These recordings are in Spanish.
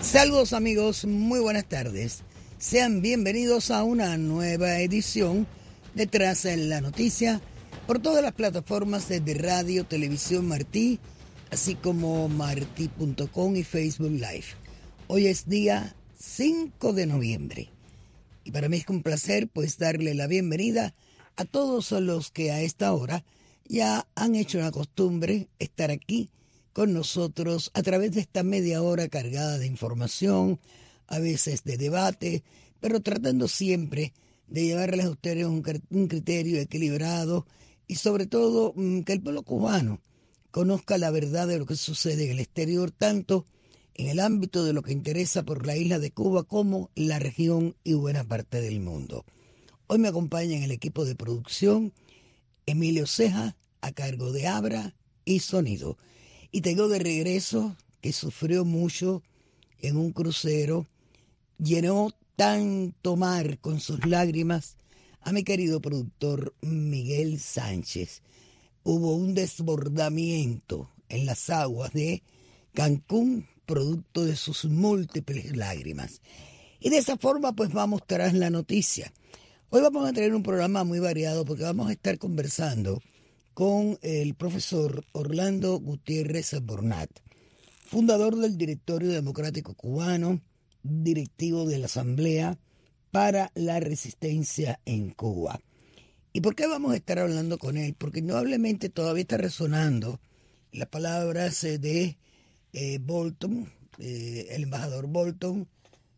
Saludos amigos, muy buenas tardes. Sean bienvenidos a una nueva edición de Tras en la Noticia por todas las plataformas de Radio Televisión Martí, así como marti.com y Facebook Live. Hoy es día 5 de noviembre y para mí es un placer pues darle la bienvenida a todos los que a esta hora ya han hecho una costumbre estar aquí con nosotros a través de esta media hora cargada de información, a veces de debate, pero tratando siempre de llevarles a ustedes un criterio equilibrado y sobre todo que el pueblo cubano conozca la verdad de lo que sucede en el exterior, tanto en el ámbito de lo que interesa por la isla de Cuba como la región y buena parte del mundo. Hoy me acompaña en el equipo de producción Emilio Ceja, a cargo de Abra y Sonido. Y tengo de regreso, que sufrió mucho en un crucero, llenó tanto mar con sus lágrimas, a mi querido productor Miguel Sánchez. Hubo un desbordamiento en las aguas de Cancún, producto de sus múltiples lágrimas. Y de esa forma pues vamos tras la noticia. Hoy vamos a tener un programa muy variado porque vamos a estar conversando con el profesor Orlando Gutiérrez Albornat, fundador del Directorio Democrático Cubano, directivo de la Asamblea para la Resistencia en Cuba. ¿Y por qué vamos a estar hablando con él? Porque indudablemente todavía está resonando las palabras de Bolton, el embajador Bolton,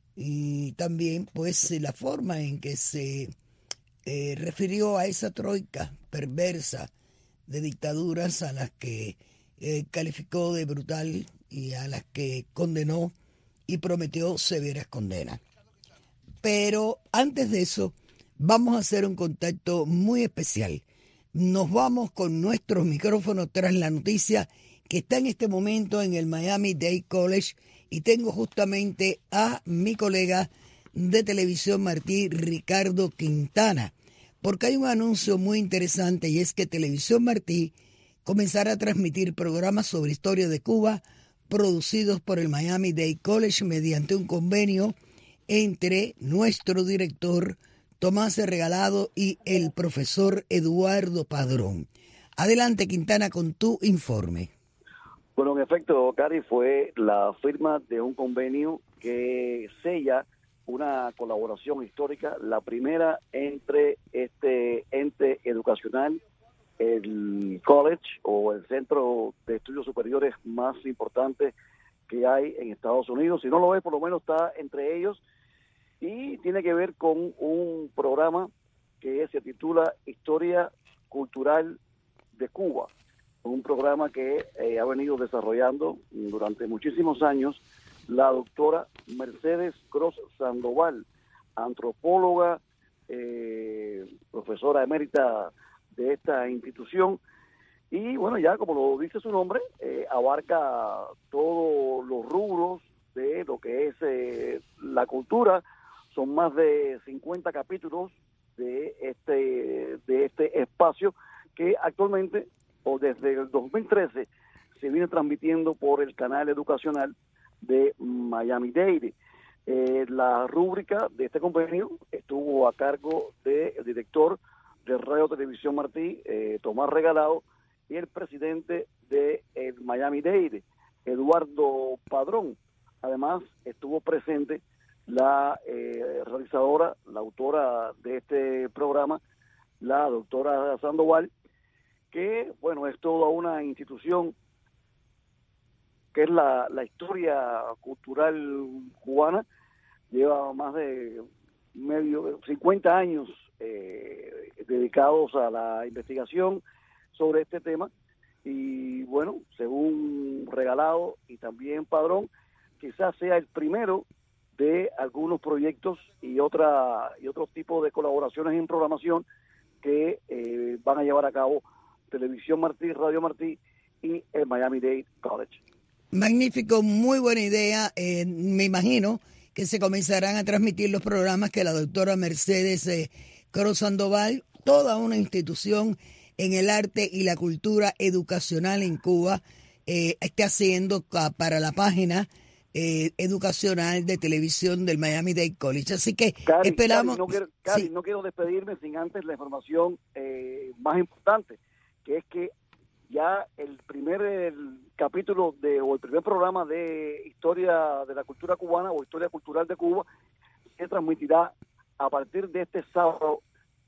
y también pues la forma en que se refirió a esa troika perversa de dictaduras a las que calificó de brutal y a las que condenó y prometió severas condenas. Pero antes de eso, vamos a hacer un contacto muy especial. Nos vamos con nuestros micrófonos tras la noticia que está en este momento en el Miami-Dade College y tengo justamente a mi colega de Televisión Martí, Ricardo Quintana, porque hay un anuncio muy interesante y es que Televisión Martí comenzará a transmitir programas sobre historia de Cuba producidos por el Miami-Dade College mediante un convenio entre nuestro director Tomás Regalado y el profesor Eduardo Padrón. Adelante, Quintana, con tu informe. Bueno, en efecto, Cari, fue la firma de un convenio que sella una colaboración histórica, la primera entre este ente educacional, el college o el centro de estudios superiores más importante que hay en Estados Unidos. Si no lo es, por lo menos está entre ellos, y tiene que ver con un programa que se titula Historia Cultural de Cuba, un programa que ha venido desarrollando durante muchísimos años la doctora Mercedes Gross Sandoval, antropóloga, profesora emérita de esta institución, y bueno, ya como lo dice su nombre, abarca todos los rubros de lo que es la cultura. Son más de 50 capítulos de este espacio que actualmente, o desde el 2013, se viene transmitiendo por el canal educacional de Miami-Dade. La rúbrica de este convenio estuvo a cargo del director de Radio Televisión Martí, Tomás Regalado, y el presidente de Miami-Dade, Eduardo Padrón. Además, estuvo presente la realizadora, la autora de este programa, la doctora Sandoval, que, bueno, es toda una institución que es la historia cultural cubana. Lleva más de 50 años dedicados a la investigación sobre este tema, y bueno, según Regalado y también Padrón, quizás sea el primero de algunos proyectos y otros tipos de colaboraciones en programación que van a llevar a cabo Televisión Martí, Radio Martí y el Miami-Dade College. Magnífico, muy buena idea. Me imagino que se comenzarán a transmitir los programas que la doctora Mercedes Gross Sandoval, toda una institución en el arte y la cultura educacional en Cuba, esté haciendo para la página educacional de televisión del Miami-Dade College. Así que Cari, esperamos... Cari, no quiero despedirme sin antes la información más importante, que es que ya el capítulo o el primer programa de historia de la cultura cubana o historia cultural de Cuba se transmitirá a partir de este sábado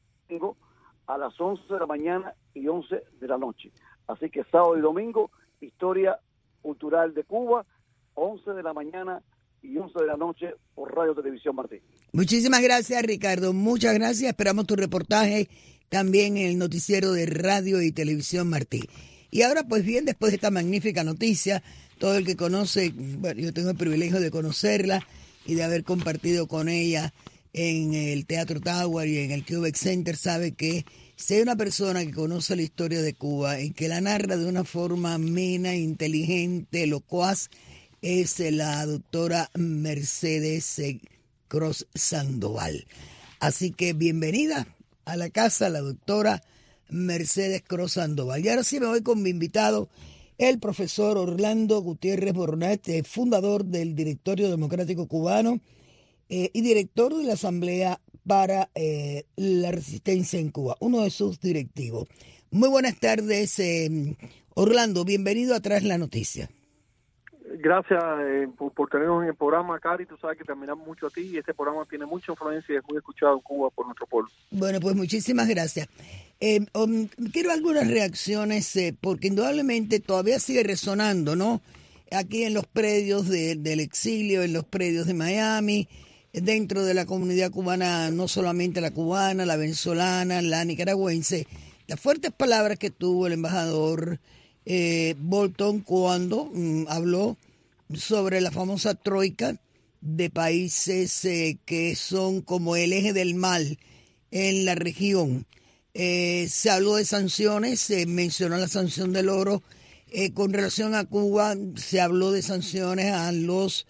a las 11 de la mañana y 11 de la noche. Así que sábado y domingo, historia cultural de Cuba, 11 de la mañana y 11 de la noche por Radio Televisión Martí. Muchísimas gracias, Ricardo. Muchas gracias. Esperamos tu reportaje también en el noticiero de Radio y Televisión Martí. Y ahora, pues bien, después de esta magnífica noticia, todo el que conoce, bueno, yo tengo el privilegio de conocerla y de haber compartido con ella en el Teatro Tower y en el Quebec Center, sabe que si hay una persona que conoce la historia de Cuba y que la narra de una forma amena, inteligente, locuaz, es la doctora Mercedes Cross Sandoval. Así que bienvenida a la casa, la doctora Mercedes Cross Sandoval. Y ahora sí me voy con mi invitado, el profesor Orlando Gutiérrez Boronat, fundador del Directorio Democrático Cubano y director de la Asamblea para la Resistencia en Cuba, uno de sus directivos. Muy buenas tardes, Orlando, bienvenido a Tras la Noticia. Gracias por tenernos en el programa, Cari. Tú sabes que te admiramos mucho a ti y este programa tiene mucha influencia y es muy escuchado en Cuba por nuestro pueblo. Bueno, pues muchísimas gracias. Quiero algunas reacciones porque indudablemente todavía sigue resonando, ¿no? Aquí en los predios del exilio, en los predios de Miami, dentro de la comunidad cubana, no solamente la cubana, la venezolana, la nicaragüense, las fuertes palabras que tuvo el embajador Bolton cuando habló sobre la famosa troika de países que son como el eje del mal en la región. Se habló de sanciones, se mencionó la sanción del oro. Con relación a Cuba, se habló de sanciones a los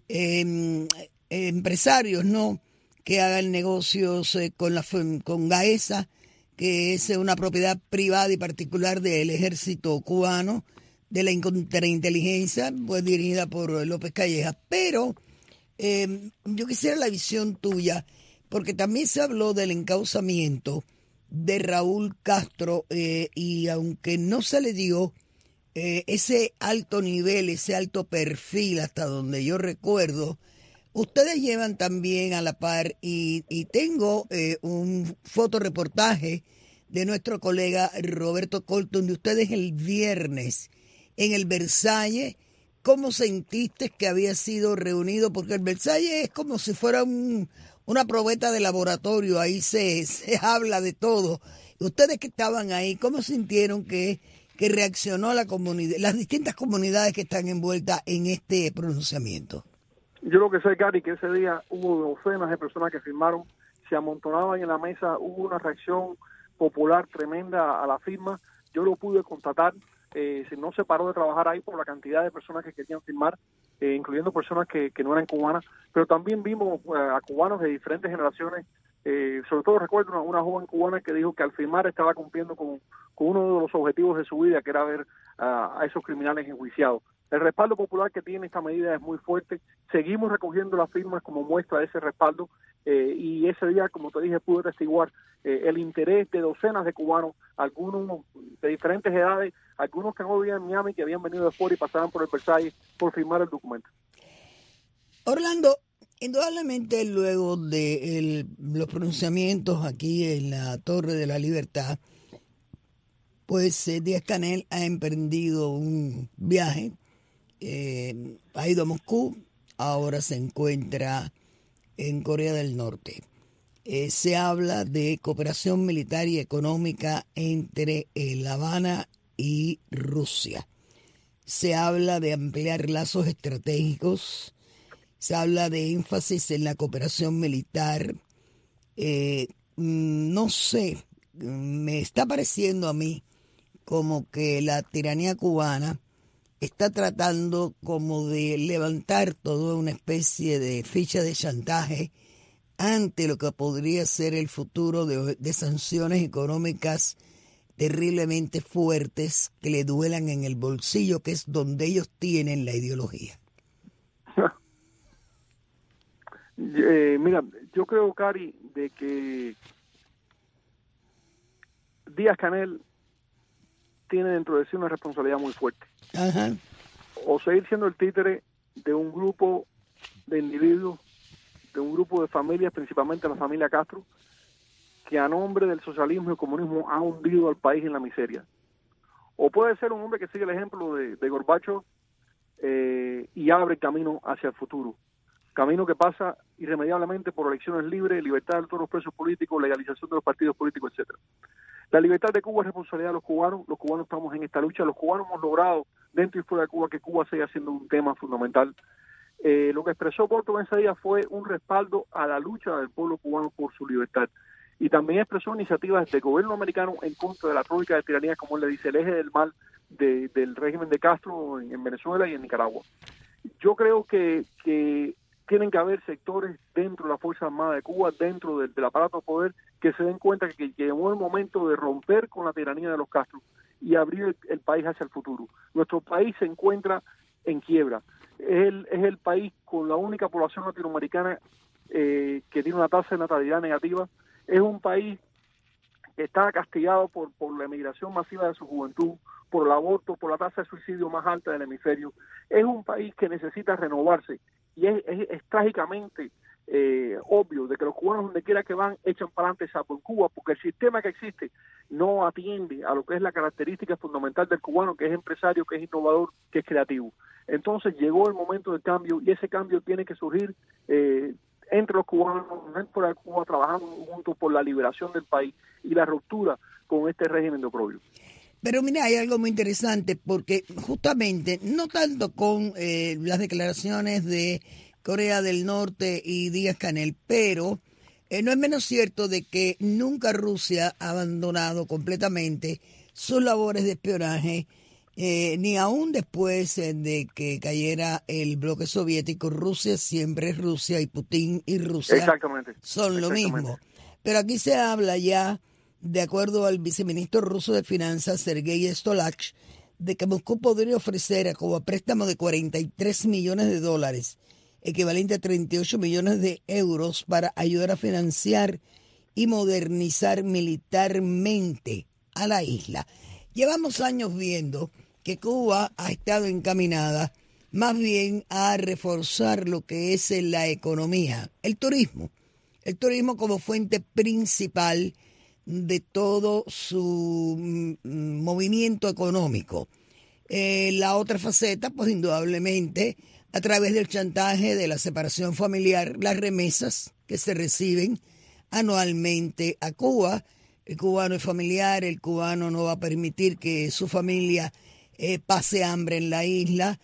empresarios, ¿no?, que hagan negocios con Gaesa, que es una propiedad privada y particular del ejército cubano, de la contrainteligencia, pues dirigida por López Calleja. Pero yo quisiera la visión tuya, porque también se habló del encauzamiento de Raúl Castro y aunque no se le dio ese alto nivel, ese alto perfil hasta donde yo recuerdo, ustedes llevan también a la par y tengo un fotoreportaje de nuestro colega Roberto Colton de ustedes el viernes en el Versalles. ¿Cómo sentiste que había sido reunido? Porque el Versalles es como si fuera una probeta de laboratorio, ahí se habla de todo. Ustedes que estaban ahí, ¿cómo sintieron que reaccionó la comunidad, las distintas comunidades que están envueltas en este pronunciamiento? Yo lo que sé, Gary, que ese día hubo docenas de personas que firmaron, se amontonaban en la mesa, hubo una reacción popular tremenda a la firma. Yo lo pude constatar, no se paró de trabajar ahí por la cantidad de personas que querían firmar, incluyendo personas que no eran cubanas, pero también vimos a cubanos de diferentes generaciones. Sobre todo recuerdo una joven cubana que dijo que al firmar estaba cumpliendo con uno de los objetivos de su vida, que era ver a esos criminales enjuiciados. El respaldo popular que tiene esta medida es muy fuerte. Seguimos recogiendo las firmas como muestra de ese respaldo y ese día, como te dije, pude testiguar el interés de docenas de cubanos, algunos de diferentes edades, algunos que no vivían en Miami, que habían venido de fuera y pasaban por el Versalles por firmar el documento. Orlando, indudablemente luego de los pronunciamientos aquí en la Torre de la Libertad, pues Díaz-Canel ha emprendido un viaje, ha ido a Moscú, ahora se encuentra en Corea del Norte. Se habla de cooperación militar y económica entre La Habana y Rusia. Se habla de ampliar lazos estratégicos. Se habla de énfasis en la cooperación militar. No sé, me está pareciendo a mí como que la tiranía cubana está tratando como de levantar toda una especie de ficha de chantaje ante lo que podría ser el futuro de sanciones económicas terriblemente fuertes que le duelan en el bolsillo, que es donde ellos tienen la ideología. Mira, yo creo, Cari, de que Díaz-Canel tiene dentro de sí una responsabilidad muy fuerte. Ajá. O seguir siendo el títere de un grupo de individuos, de un grupo de familias, principalmente la familia Castro, que a nombre del socialismo y el comunismo ha hundido al país en la miseria. O puede ser un hombre que sigue el ejemplo de Gorbachev y abre camino hacia el futuro. Camino que pasa irremediablemente por elecciones libres, libertad de todos los presos políticos, legalización de los partidos políticos, etcétera. La libertad de Cuba es responsabilidad de los cubanos estamos en esta lucha, los cubanos hemos logrado dentro y fuera de Cuba que Cuba siga siendo un tema fundamental. Lo que expresó Porto en ese día fue un respaldo a la lucha del pueblo cubano por su libertad. Y también expresó iniciativas del gobierno americano en contra de la trópica de tiranía, como él le dice, el eje del mal del régimen de Castro en Venezuela y en Nicaragua. Yo creo que tienen que haber sectores dentro de la Fuerza Armada de Cuba, dentro del aparato de poder, que se den cuenta que llegó el momento de romper con la tiranía de los Castro y abrir el país hacia el futuro. Nuestro país se encuentra en quiebra. Es el país con la única población latinoamericana que tiene una tasa de natalidad negativa. Es un país que está castigado por la emigración masiva de su juventud, por el aborto, por la tasa de suicidio más alta del hemisferio. Es un país que necesita renovarse y es trágicamente obvio de que los cubanos donde quiera que van echan para adelante salvo en Cuba, porque el sistema que existe no atiende a lo que es la característica fundamental del cubano, que es empresario, que es innovador, que es creativo. Entonces llegó el momento del cambio y ese cambio tiene que surgir entre los cubanos, dentro de Cuba, trabajando juntos por la liberación del país y la ruptura con este régimen de oprobio. Pero mira, hay algo muy interesante porque justamente, no tanto con las declaraciones de Corea del Norte y Díaz-Canel, pero no es menos cierto de que nunca Rusia ha abandonado completamente sus labores de espionaje, ni aún después de que cayera el bloque soviético. Rusia siempre es Rusia y Putin y Rusia son lo mismo. Pero aquí se habla ya, de acuerdo al viceministro ruso de Finanzas, Sergei Stolach, de que Moscú podría ofrecer a Cuba préstamo de $43 millones, equivalente a 38 millones de euros, para ayudar a financiar y modernizar militarmente a la isla. Llevamos años viendo que Cuba ha estado encaminada más bien a reforzar lo que es la economía, el turismo como fuente principal de todo su movimiento económico. La otra faceta, pues indudablemente, a través del chantaje de la separación familiar, las remesas que se reciben anualmente a Cuba. El cubano es familiar, el cubano no va a permitir que su familia pase hambre en la isla.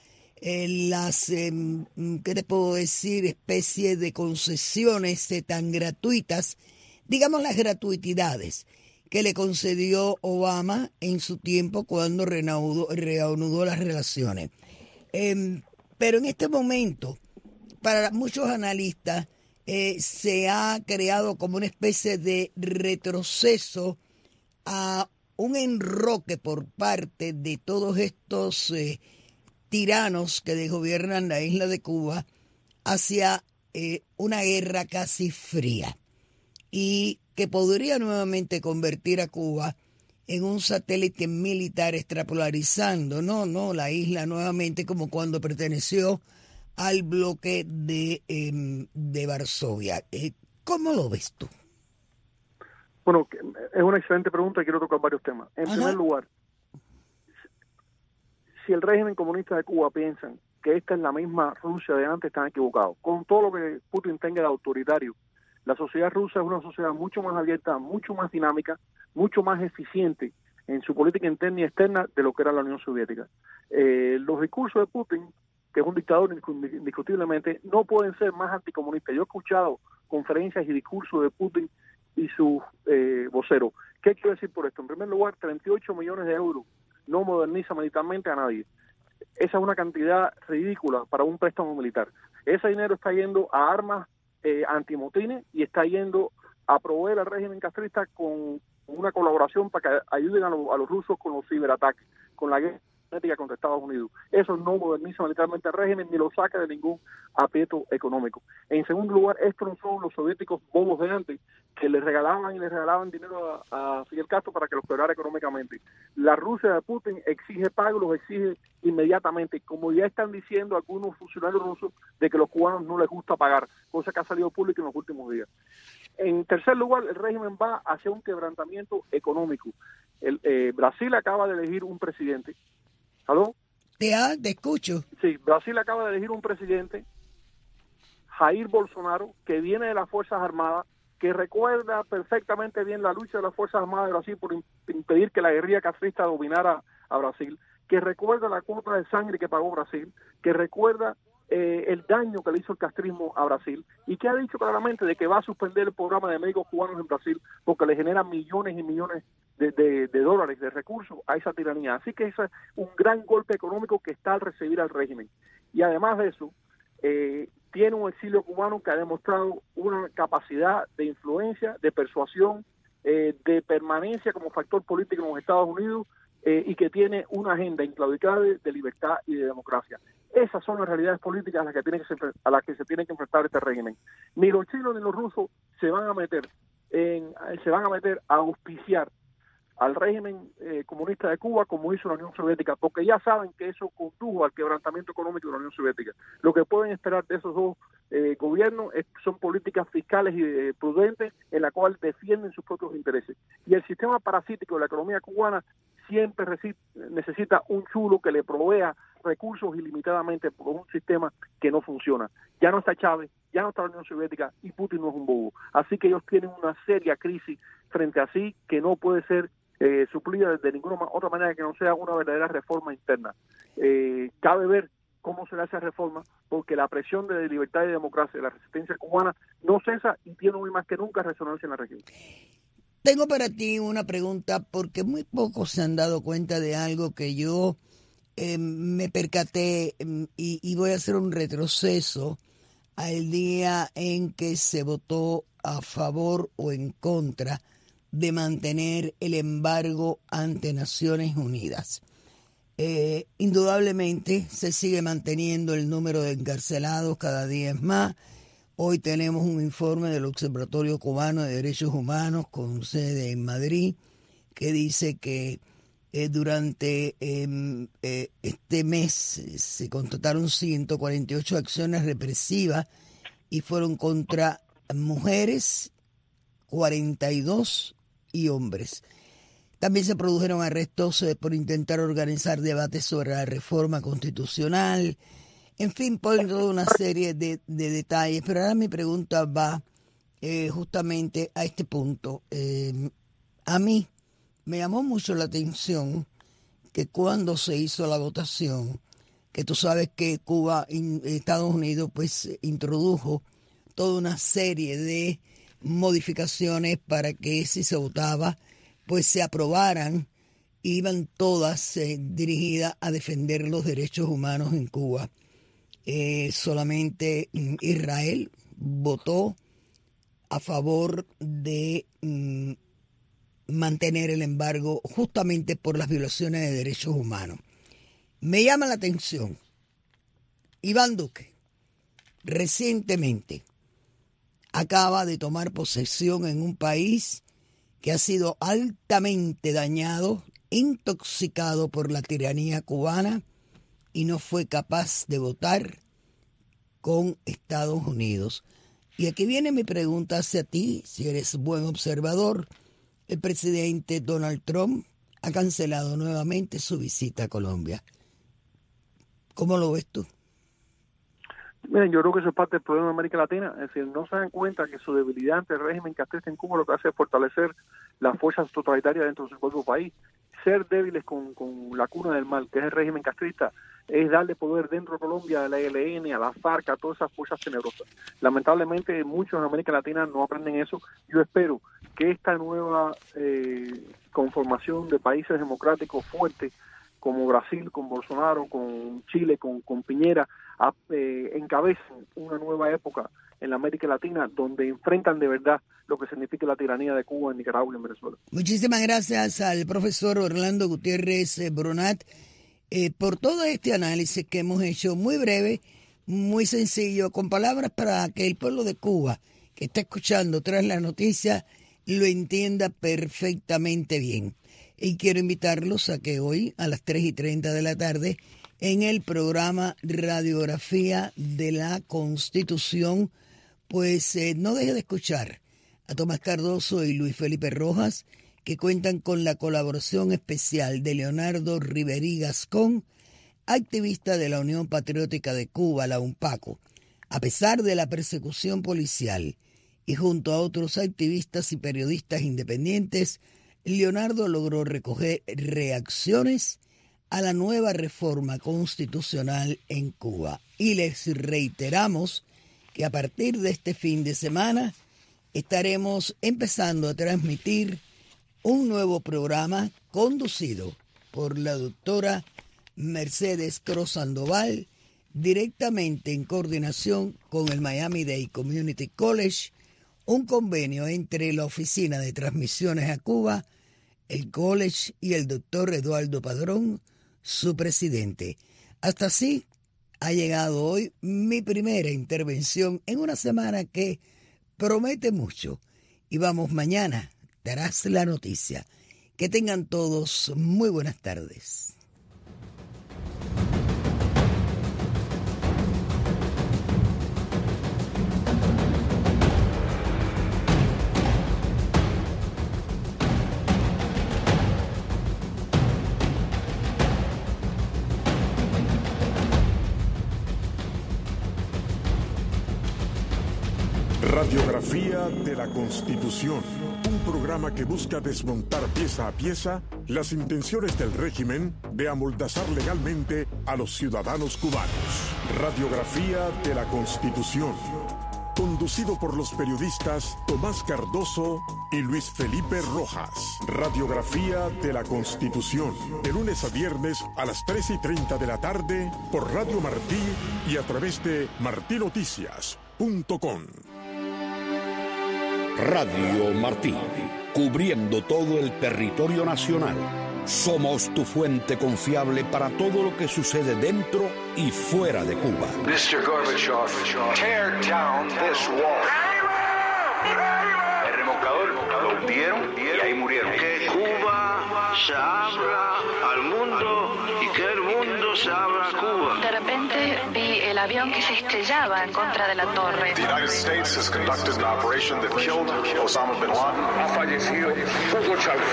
¿Qué te puedo decir? Especie de concesiones tan gratuitas, digamos las gratuitidades que le concedió Obama en su tiempo cuando reanudó las relaciones. Pero en este momento, para muchos analistas, se ha creado como una especie de retroceso a un enroque por parte de todos estos tiranos que desgobiernan la isla de Cuba hacia una guerra casi fría y que podría nuevamente convertir a Cuba en un satélite militar, extrapolarizando la isla nuevamente como cuando perteneció al bloque de Varsovia. ¿Cómo lo ves tú? Bueno, es una excelente pregunta y quiero tocar varios temas. En primer lugar, si el régimen comunista de Cuba piensan que esta es la misma Rusia de antes, están equivocados. Con todo lo que Putin tenga de autoritario, la sociedad rusa es una sociedad mucho más abierta, mucho más dinámica, mucho más eficiente en su política interna y externa de lo que era la Unión Soviética. Los discursos de Putin, que es un dictador indiscutiblemente, no pueden ser más anticomunistas. Yo he escuchado conferencias y discursos de Putin y sus voceros. ¿Qué quiero decir por esto? En primer lugar, 38 millones de euros no moderniza militarmente a nadie. Esa es una cantidad ridícula para un préstamo militar. Ese dinero está yendo a armas antimotines y está yendo a proveer al régimen castrista con una colaboración para que ayuden a los rusos con los ciberataques, con la guerra contra Estados Unidos. Eso no moderniza militarmente el régimen ni lo saca de ningún aprieto económico. En segundo lugar, estos no son los soviéticos bobos de antes que le regalaban dinero a Fidel Castro para que los quebrara económicamente. La Rusia de Putin exige pagos, los exige inmediatamente, como ya están diciendo algunos funcionarios rusos de que a los cubanos no les gusta pagar, cosa que ha salido pública en los últimos días. En tercer lugar, el régimen va hacia un quebrantamiento económico. Brasil acaba de elegir un presidente. ¿Aló? Te escucho. Sí, Brasil acaba de elegir un presidente, Jair Bolsonaro, que viene de las Fuerzas Armadas, que recuerda perfectamente bien la lucha de las Fuerzas Armadas de Brasil por impedir que la guerrilla castrista dominara a Brasil, que recuerda la cuota de sangre que pagó Brasil, que recuerda el daño que le hizo el castrismo a Brasil y que ha dicho claramente de que va a suspender el programa de médicos cubanos en Brasil porque le genera millones y millones de dólares de recursos a esa tiranía. Así que ese es un gran golpe económico que está al recibir al régimen. Y además de eso, tiene un exilio cubano que ha demostrado una capacidad de influencia, de persuasión, de permanencia como factor político en los Estados Unidos y que tiene una agenda inclaudicable de libertad y de democracia. Esas son las realidades políticas a las que se tiene que enfrentar este régimen. Ni los chinos ni los rusos se van a meter a auspiciar al régimen comunista de Cuba como hizo la Unión Soviética, porque ya saben que eso condujo al quebrantamiento económico de la Unión Soviética. Lo que pueden esperar de esos dos gobiernos son políticas fiscales y prudentes en la cual defienden sus propios intereses. Y el sistema parasítico de la economía cubana siempre necesita un chulo que le provea recursos ilimitadamente por un sistema que no funciona. Ya no está Chávez, ya no está la Unión Soviética y Putin no es un bobo. Así que ellos tienen una seria crisis frente a sí que no puede ser suplida de ninguna otra manera que no sea una verdadera reforma interna. Cabe ver cómo será esa reforma, porque la presión de libertad y democracia de la resistencia cubana no cesa y tiene hoy más que nunca resonancia en la región. Tengo para ti una pregunta, porque muy pocos se han dado cuenta de algo que yo me percaté y voy a hacer un retroceso al día en que se votó a favor o en contra de mantener el embargo ante Naciones Unidas. Indudablemente se sigue manteniendo el número de encarcelados, cada día es más. Hoy tenemos un informe del Observatorio Cubano de Derechos Humanos con sede en Madrid que dice que durante este mes se constataron 148 acciones represivas y fueron contra mujeres, 42 y hombres. También se produjeron arrestos por intentar organizar debates sobre la reforma constitucional. En fin, por toda una serie de detalles. Pero ahora mi pregunta va justamente a este punto. A mí me llamó mucho la atención que cuando se hizo la votación, que tú sabes que Estados Unidos, pues introdujo toda una serie de modificaciones para que si se votaba, pues se aprobaran, iban todas dirigidas a defender los derechos humanos en Cuba. Solamente Israel votó a favor de mantener el embargo justamente por las violaciones de derechos humanos. Me llama la atención, Iván Duque recientemente acaba de tomar posesión en un país que ha sido altamente dañado, intoxicado por la tiranía cubana y no fue capaz de votar con Estados Unidos. Y aquí viene mi pregunta hacia ti, si eres buen observador. El presidente Donald Trump ha cancelado nuevamente su visita a Colombia. ¿Cómo lo ves tú? Miren, yo creo que eso es parte del problema de América Latina. Es decir, no se dan cuenta que su debilidad ante el régimen castrista en Cuba lo que hace es fortalecer las fuerzas totalitarias dentro de su propio país. Ser débiles con la cuna del mal, que es el régimen castrista, es darle poder dentro de Colombia a la ELN, a la FARC, a todas esas fuerzas tenebrosas. Lamentablemente, muchos en América Latina no aprenden eso. Yo espero que esta nueva conformación de países democráticos fuertes, como Brasil, con Bolsonaro, con Chile, con Piñera, encabecen una nueva época en la América Latina donde enfrentan de verdad lo que significa la tiranía de Cuba en Nicaragua y en Venezuela. Muchísimas gracias al profesor Orlando Gutiérrez Bronat, por todo este análisis que hemos hecho, muy breve, muy sencillo, con palabras para que el pueblo de Cuba que está escuchando tras la noticia lo entienda perfectamente bien. Y quiero invitarlos a que hoy a las 3:30 de la tarde en el programa Radiografía de la Constitución, pues no deje de escuchar a Tomás Cardoso y Luis Felipe Rojas, que cuentan con la colaboración especial de Leonardo Riverí Gascón, activista de la Unión Patriótica de Cuba, la UNPACO. A pesar de la persecución policial y junto a otros activistas y periodistas independientes, Leonardo logró recoger reacciones a la nueva reforma constitucional en Cuba. Y les reiteramos que a partir de este fin de semana estaremos empezando a transmitir un nuevo programa conducido por la doctora Mercedes Cruz Sandoval, directamente en coordinación con el Miami-Dade Community College, un convenio entre la Oficina de Transmisiones a Cuba, el College y el doctor Eduardo Padrón, su presidente. Hasta así ha llegado hoy mi primera intervención en una semana que promete mucho. Y vamos mañana tras la noticia. Que tengan todos muy buenas tardes. Radiografía de la Constitución, un programa que busca desmontar pieza a pieza las intenciones del régimen de amoldazar legalmente a los ciudadanos cubanos. Radiografía de la Constitución, conducido por los periodistas Tomás Cardoso y Luis Felipe Rojas. Radiografía de la Constitución, de lunes a viernes a las 3:30 de la tarde por Radio Martí y a través de martinoticias.com. Radio Martí, cubriendo todo el territorio nacional. Somos tu fuente confiable para todo lo que sucede dentro y fuera de Cuba. Mr. Gorbachev, tear down this wall. El remolcador lo hundieron y ahí murieron. Que Cuba se abra al mundo y que el mundo se abra a Cuba. De repente vi el avión que se estrellaba en contra de la torre. The United States has conducted an operation that killed Osama bin Laden. Ha fallecido Hugo Chávez.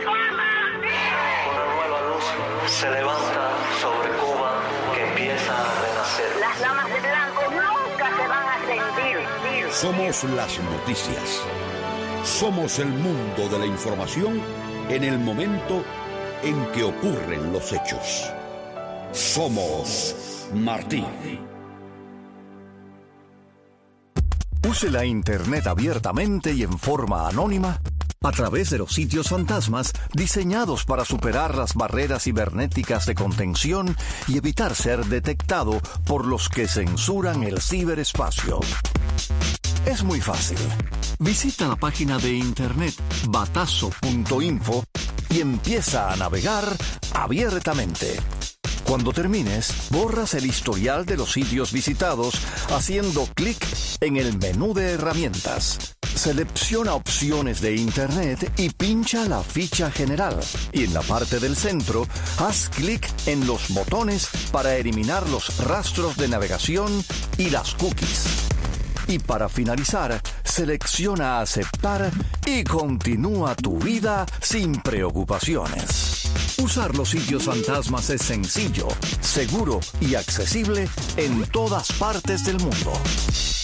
Una nueva luz se levanta sobre Cuba que empieza a renacer. Las llamas de blanco nunca se van a extinguir. Somos las noticias. Somos el mundo de la información en el momento en que ocurren los hechos. Somos Martí. Use la Internet abiertamente y en forma anónima a través de los sitios fantasmas diseñados para superar las barreras cibernéticas de contención y evitar ser detectado por los que censuran el ciberespacio. Es muy fácil. Visita la página de internet batazo.info y empieza a navegar abiertamente. Cuando termines, borras el historial de los sitios visitados haciendo clic en el menú de herramientas. Selecciona opciones de Internet y pincha la ficha general. Y en la parte del centro, haz clic en los botones para eliminar los rastros de navegación y las cookies. Y para finalizar, selecciona aceptar y continúa tu vida sin preocupaciones. Usar los sitios fantasmas es sencillo, seguro y accesible en todas partes del mundo.